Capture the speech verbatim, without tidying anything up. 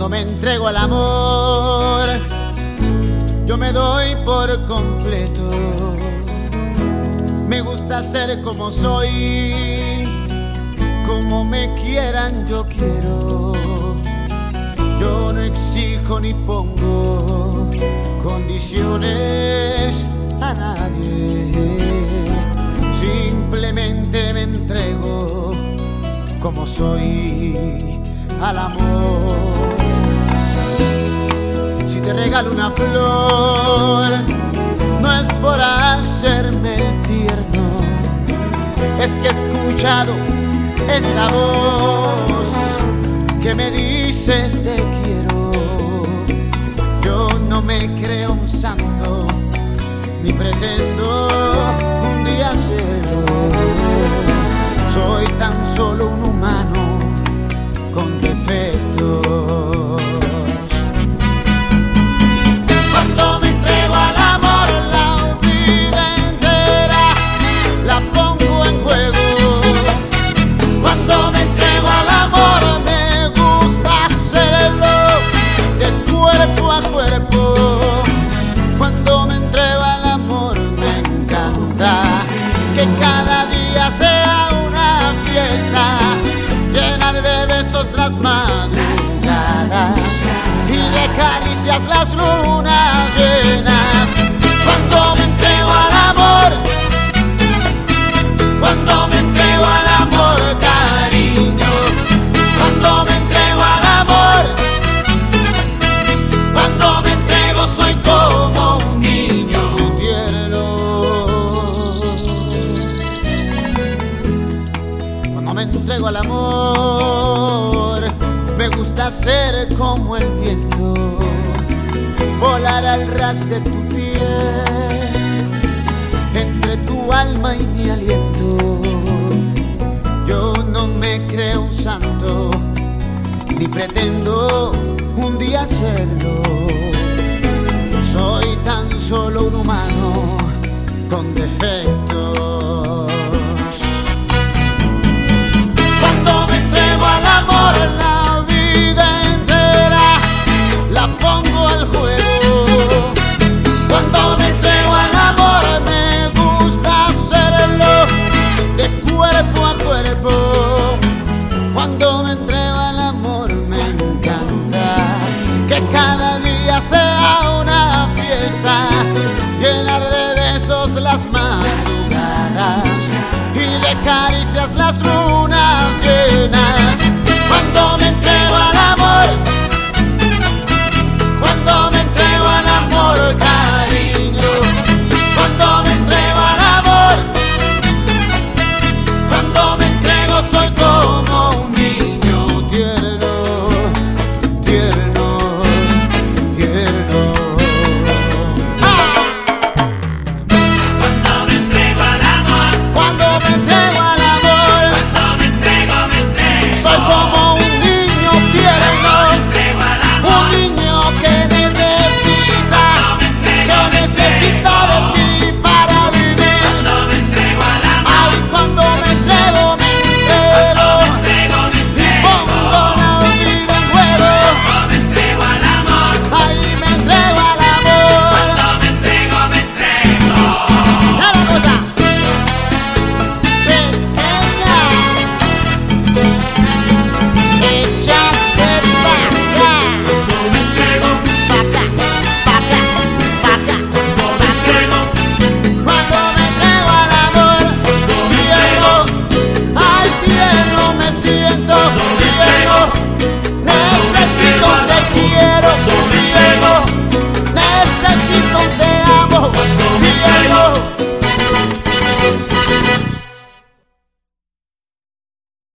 Cuando me entrego al amor, yo me doy por completo. Me gusta ser como soy, como me quieran yo quiero. Yo no exijo ni pongo condiciones a nadie. Simplemente me entrego como soy al amor. Si te regalo una flor, no es por hacerme tierno, es que he escuchado esa voz que me dice te quiero. Yo no me creo un santo, ni pretendo un día serlo. Soy tan solo un humano con defectos. Cuando me entrego al amor, la vida entera la pongo en juego. Cuando me entrego al amor, me gusta hacerlo de cuerpo a cuerpo. Cuando me entrego al amor, me encanta que cada día sea una fiesta, llenar de besos las madrugadas y de caricias las lunas llenas. Cuando me entrego al amor, cuando me entrego al amor, cariño. Cuando me entrego al amor, cuando me entrego soy como un niño tierno. Cuando me entrego al amor, me gusta ser como el viento, volar al ras de tu piel, entre tu alma y mi aliento. Yo no me creo un santo, ni pretendo un día serlo. Soy tan solo un humano con defectos. Cuando me entrego al amor, la vida entera la pongo al juego. Cuando me entrego al amor, me gusta hacerlo de cuerpo a cuerpo. Cuando me entrego al amor, me encanta que cada día sea una fiesta, llenar de besos las madrugadas y de caricias las lunas llenas. Cuando me